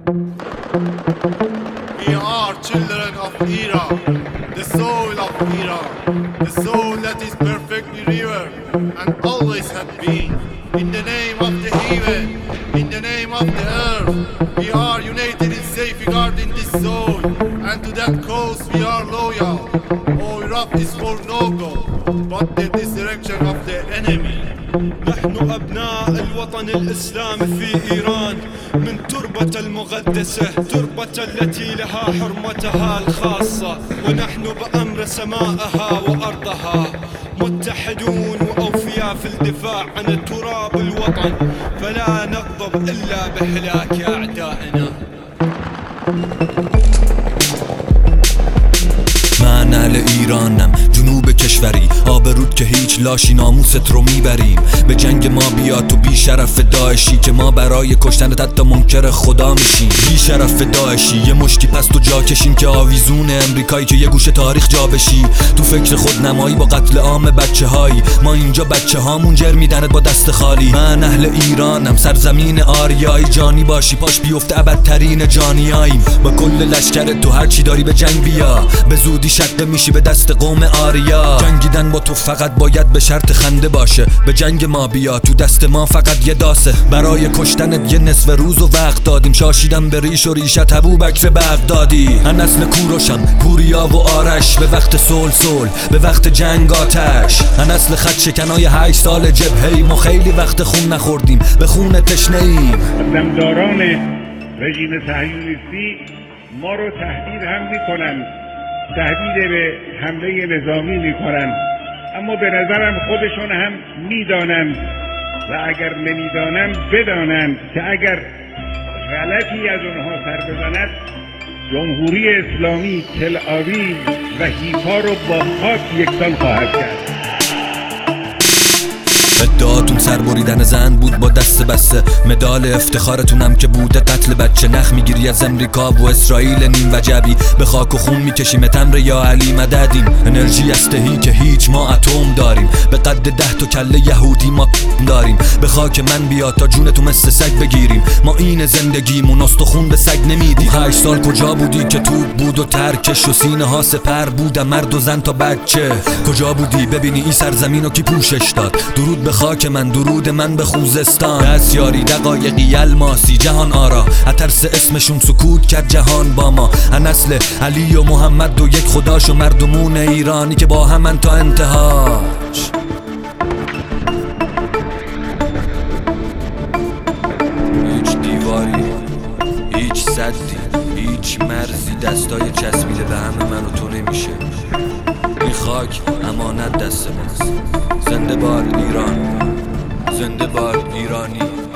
We are children of Iran, the soul of Iran, the soul that is perfectly revered and always had been. In the name of the heaven, in the name of the earth, we are united in safeguarding this soul, and to that cause we are loyal. Our Iraq is for no goal, but the destruction of the enemy. نحن أبناء الوطن الإسلامي في إيران، من تربة المقدسة، تربة التي لها حرمتها الخاصة، ونحن بأمر سمائها وأرضها متحدون وأوفياء في الدفاع عن التراب الوطن، فلا نغضب إلا بهلاك أعدائنا. من اهل ایرانم، جنوب کشوری، آبرود که هیچ لاشی ناموست رو میبریم. به جنگ ما بیا تو بی شرف داعشی، که ما برای کشتن حتی منکر خدا میشیم. بی شرف داعشی یه مشتی پس تو جا کشین، که آویزون امریکایی که یه گوشه تاریخ جا بشی. تو فکر خود نمایی با قتل عام بچه هایی، ما اینجا بچه هامون جر میدند با دست خالی. من اهل ایرانم، سرزمین آریایی، جانی باشی پاش بیفته ابدترین جانیاییم. با کل لشکر تو هرچی داری به جنگ بیا، به زودی شکل میشی به دست قوم آریا. جنگیدن با تو فقط باید به شرط خنده باشه، به جنگ ما بیا تو دست ما فقط یه داسه. برای کشتنت یه نصف روز و وقت دادیم، شاشیدم به ریش و ریشت ابوبکر بغدادی. من نسل کوروشم، پوریا و آرش، به وقت صلح به وقت جنگ آتش. من نسل خط شکنای 8 سال جبهه‌ایم و خیلی وقت خون نخوردیم، به خون تشنه‌ایم. دمداران رژیم صهیونیستی ما رو تهدید هم میکنن، تهدید به حمله نظامی میکنن، اما به نظرم خودشون هم میدانند و اگر نمیدانند بدانند که اگر غلطی از اونها سر بزند، جمهوری اسلامی تل آویو و حیفا رو با خاک یکسان خواهد کرد. ادعاتون سر بریدن زن بود با دست بسته، مدال افتخارتونم که بوده قتل بچه. نخ میگیری از امریکا و اسرائیل نیم وجبی، به خاک و خون میکشیم تمر یا علی مددیم. انرژی استهی که هیچ، ما اتم داریم، به قد 10 تا کله یهودی ما داریم. به خاک من بیا تا جونتو مثل سگ بگیریم، ما این زندگیمون استخون به سگ نمیدیم. 8 سال کجا بودی که توپ بود و ترکش و سینه ها سپر بودن، مرد و زن تا بچه. کجا بودی ببینی این سرزمینو کی پوشش داد؟ درود به خاک من، درود من به خوزستان. دستیاری دقایقی الماسی، جهان آرا، اترس اسمشون سکوت کرد جهان با ما. نسل علی و محمد و یک خداش و مردمون ایرانی که با همن تا انتهاش. هیچ دیواری، هیچ سدی، هیچ مرزی دستای چسبیده به همه من و تو نمیشه. این خاک امانت دست ماست. زنده باد ایران، زنده باد ایرانی.